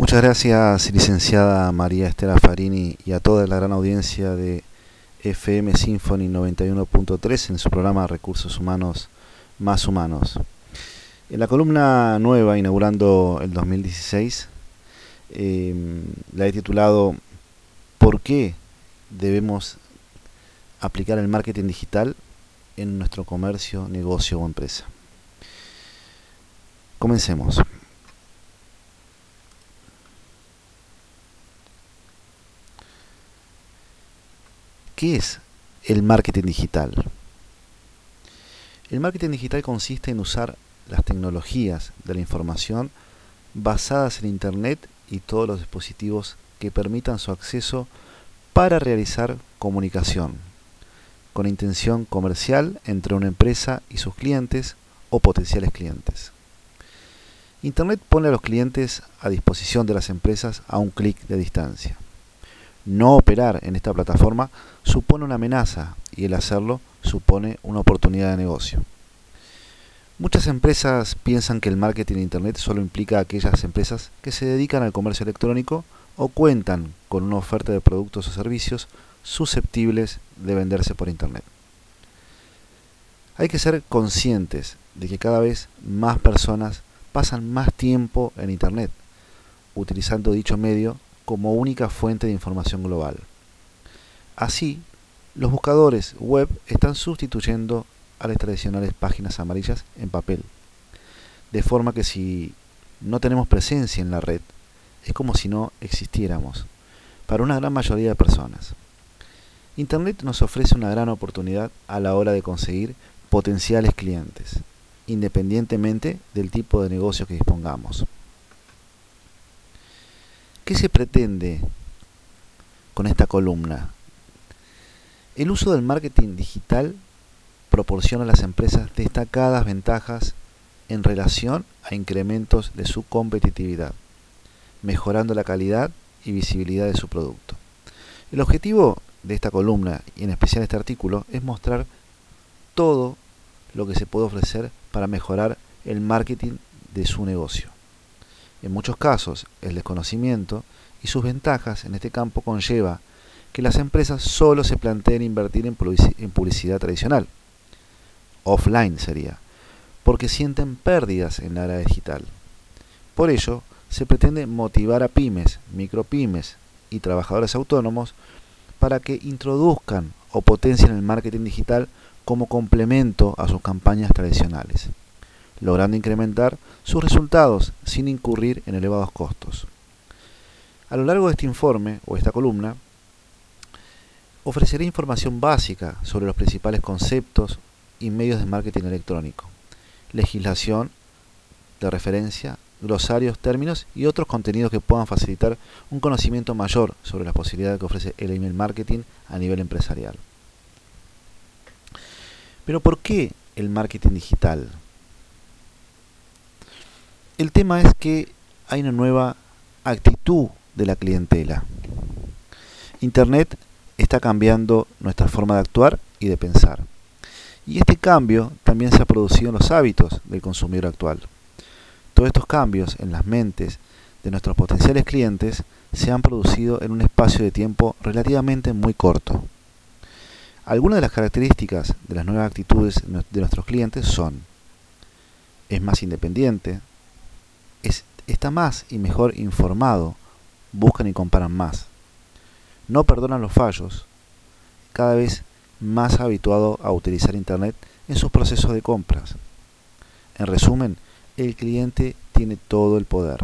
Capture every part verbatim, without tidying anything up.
Muchas gracias, licenciada María Estela Farini, y a toda la gran audiencia de F M Symphony noventa y uno punto tres en su programa Recursos Humanos Más Humanos. En la columna nueva, inaugurando el dos mil dieciséis, eh, la he titulado ¿Por qué debemos aplicar el marketing digital en nuestro comercio, negocio o empresa? Comencemos. ¿Qué es el marketing digital? El marketing digital consiste en usar las tecnologías de la información basadas en Internet y todos los dispositivos que permitan su acceso para realizar comunicación con intención comercial entre una empresa y sus clientes o potenciales clientes. Internet pone a los clientes a disposición de las empresas a un clic de distancia. No operar en esta plataforma supone una amenaza y el hacerlo supone una oportunidad de negocio. Muchas empresas piensan que el marketing en Internet solo implica a aquellas empresas que se dedican al comercio electrónico o cuentan con una oferta de productos o servicios susceptibles de venderse por Internet. Hay que ser conscientes de que cada vez más personas pasan más tiempo en Internet, utilizando dicho medio como única fuente de información global. Así, los buscadores web están sustituyendo a las tradicionales páginas amarillas en papel, de forma que si no tenemos presencia en la red, es como si no existiéramos, para una gran mayoría de personas. Internet nos ofrece una gran oportunidad a la hora de conseguir potenciales clientes, independientemente del tipo de negocio que dispongamos. ¿Qué se pretende con esta columna? El uso del marketing digital proporciona a las empresas destacadas ventajas en relación a incrementos de su competitividad, mejorando la calidad y visibilidad de su producto. El objetivo de esta columna, y en especial este artículo, es mostrar todo lo que se puede ofrecer para mejorar el marketing de su negocio. En muchos casos, el desconocimiento y sus ventajas en este campo conlleva que las empresas solo se planteen invertir en publicidad tradicional, offline sería, porque sienten pérdidas en la era digital. Por ello, se pretende motivar a pymes, micropymes y trabajadores autónomos para que introduzcan o potencien el marketing digital como complemento a sus campañas tradicionales, logrando incrementar sus resultados sin incurrir en elevados costos. A lo largo de este informe o esta columna, ofreceré información básica sobre los principales conceptos y medios de marketing electrónico, legislación de referencia, glosarios, términos y otros contenidos que puedan facilitar un conocimiento mayor sobre las posibilidades que ofrece el email marketing a nivel empresarial. Pero ¿por qué el marketing digital? El tema es que hay una nueva actitud de la clientela. Internet está cambiando nuestra forma de actuar y de pensar. Y este cambio también se ha producido en los hábitos del consumidor actual. Todos estos cambios en las mentes de nuestros potenciales clientes se han producido en un espacio de tiempo relativamente muy corto. Algunas de las características de las nuevas actitudes de nuestros clientes son: es más independiente, es, está más y mejor informado, buscan y comparan más, no perdonan los fallos, cada vez más habituado a utilizar Internet en sus procesos de compras. En resumen, el cliente tiene todo el poder.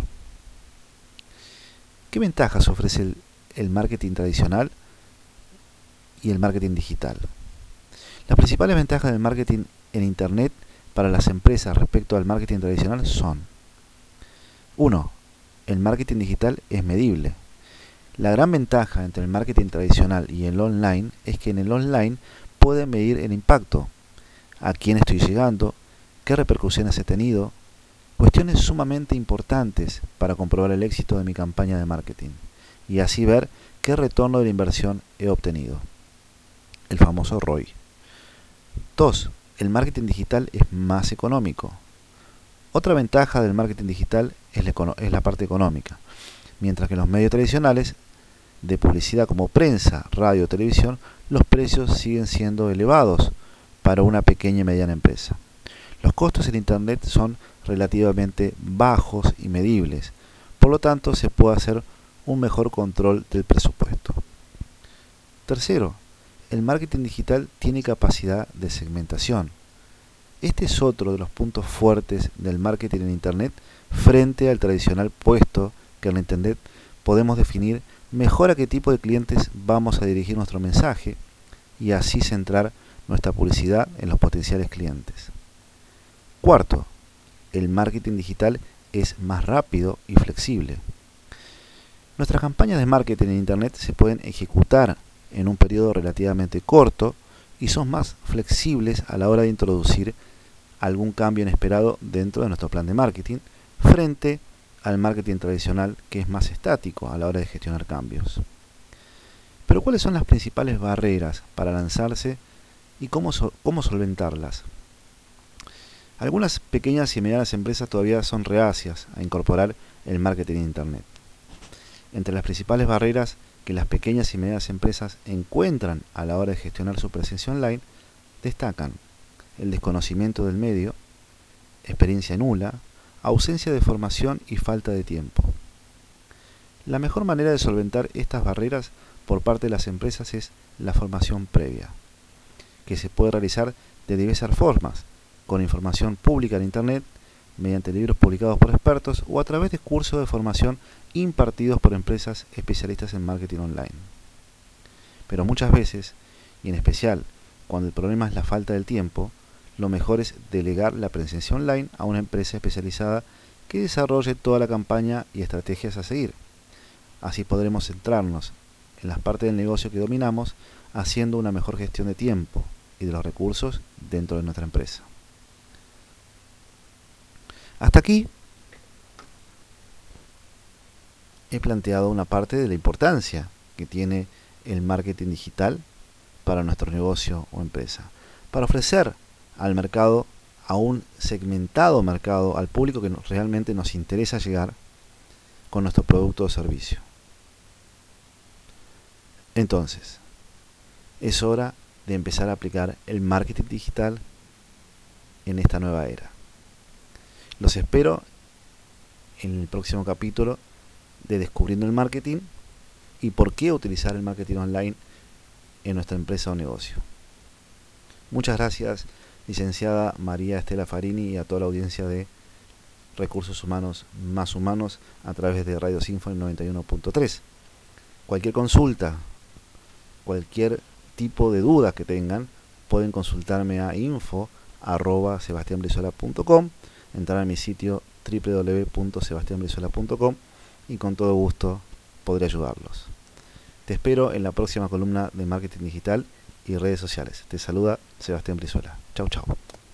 ¿Qué ventajas ofrece el, el marketing tradicional y el marketing digital? Las principales ventajas del marketing en Internet para las empresas respecto al marketing tradicional son: uno. El marketing digital es medible. La gran ventaja entre el marketing tradicional y el online es que en el online pueden medir el impacto, a quién estoy llegando, qué repercusiones he tenido, cuestiones sumamente importantes para comprobar el éxito de mi campaña de marketing y así ver qué retorno de la inversión he obtenido, el famoso R O I. dos. El marketing digital es más económico. Otra ventaja del marketing digital es la, es la parte económica. mientras que en los medios tradicionales de publicidad como prensa, radio o televisión, los precios siguen siendo elevados para una pequeña y mediana empresa. Los costos en Internet son relativamente bajos y medibles, por lo tanto se puede hacer un mejor control del presupuesto. Tercero, el marketing digital tiene capacidad de segmentación. Este es otro de los puntos fuertes del marketing en Internet frente al tradicional, puesto que en Internet podemos definir mejor a qué tipo de clientes vamos a dirigir nuestro mensaje y así centrar nuestra publicidad en los potenciales clientes. Cuarto, el marketing digital es más rápido y flexible. Nuestras campañas de marketing en Internet se pueden ejecutar en un periodo relativamente corto y son más flexibles a la hora de introducir algún cambio inesperado dentro de nuestro plan de marketing frente al marketing tradicional, que es más estático a la hora de gestionar cambios. Pero ¿cuáles son las principales barreras para lanzarse y cómo, so- cómo solventarlas? Algunas pequeñas y medianas empresas todavía son reacias a incorporar el marketing en Internet. Entre las principales barreras que las pequeñas y medianas empresas encuentran a la hora de gestionar su presencia online destacan el desconocimiento del medio, experiencia nula, ausencia de formación y falta de tiempo. La mejor manera de solventar estas barreras por parte de las empresas es la formación previa, que se puede realizar de diversas formas, con información pública en Internet, mediante libros publicados por expertos o a través de cursos de formación impartidos por empresas especialistas en marketing online. Pero muchas veces, y en especial cuando el problema es la falta del tiempo, lo mejor es delegar la presencia online a una empresa especializada que desarrolle toda la campaña y estrategias a seguir. Así podremos centrarnos en las partes del negocio que dominamos, haciendo una mejor gestión de tiempo y de los recursos dentro de nuestra empresa. Hasta aquí he planteado una parte de la importancia que tiene el marketing digital para nuestro negocio o empresa, para ofrecer al mercado, a un segmentado mercado, al público que nos, realmente nos interesa llegar con nuestro producto o servicio. Entonces, es hora de empezar a aplicar el marketing digital en esta nueva era. Los espero en el próximo capítulo de Descubriendo el Marketing y por qué utilizar el marketing online en nuestra empresa o negocio. Muchas gracias, licenciada María Estela Farini, y a toda la audiencia de Recursos Humanos Más Humanos a través de Radio Sinfony noventa y uno punto tres. Cualquier consulta, cualquier tipo de dudas que tengan, pueden consultarme a info arroba sebastian brizuela punto com, entrar a mi sitio w w w punto sebastian brizuela punto com y con todo gusto podré ayudarlos. Te espero en la próxima columna de Marketing Digital y Redes Sociales. Te saluda Sebastián Brizuela. Chau, chau.